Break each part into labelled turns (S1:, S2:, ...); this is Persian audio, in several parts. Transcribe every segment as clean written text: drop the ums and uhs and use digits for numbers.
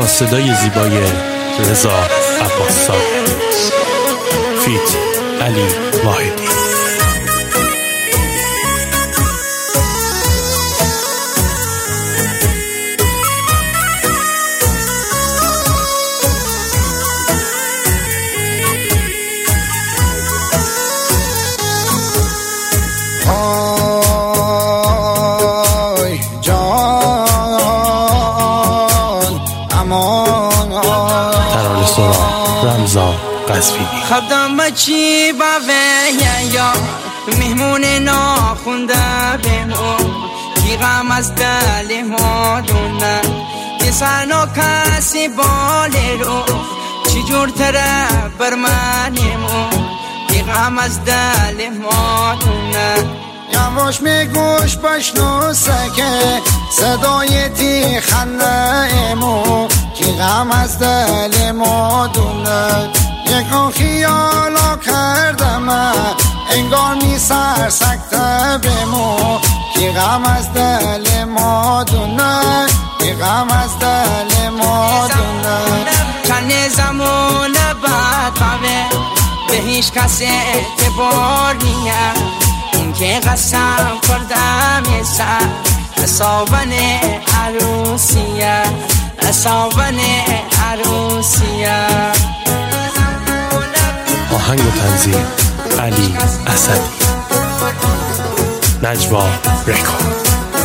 S1: با صدای زیبای رضا عباس‌زاده فیت علی واحدی. رمضان قزوینی.
S2: خدام چی باوی یا مهمون ناخونده بمون کی غم از دل ما دونه که سنو کسی باله رو چی جور تره بر منیمون کی غم از دل ما دونه
S3: یواش میگوش بشنو سکه صدای تی خنده ایمو کی غم از دل ما دونه یکان خیالا کردم انگار می سرسکته بمو کی غم از دل ما دونه کی غم از دل ما دونه
S2: چند زمان بعد قوه به هیچ کسی اعتبار نیه این که قسم کردم سر اصابن عروسیه اصابن عروسیه.
S1: آهنگ و تنظیم علی اسدی، نجوا رکورد.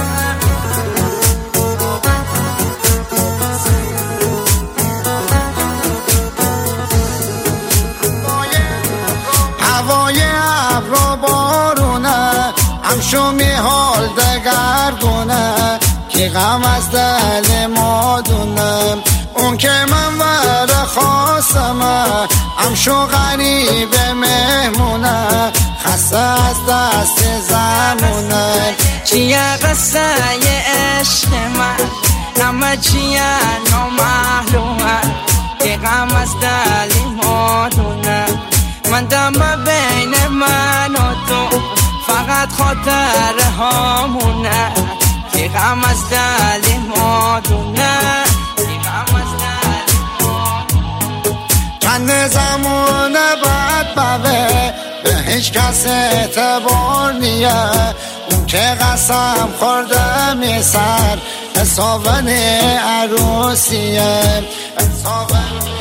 S3: هوای ابر بارونه همشو میحال دگردونه کی غم از دل ما دونه اون که من ور خواستمه همشو غریب مهمونه خسته از دست زمونه
S2: چیه قصه عشق من نمه چیه نامعلومه که غم از دل ما دونه من دم بین من و تو فقط خاطر هامونه که غم از دل ما دونه
S3: چند زمان بعد بوه به هیچ کس اعتبار نیه اون که قسم خورده می سر حسابن عروسیه حسابن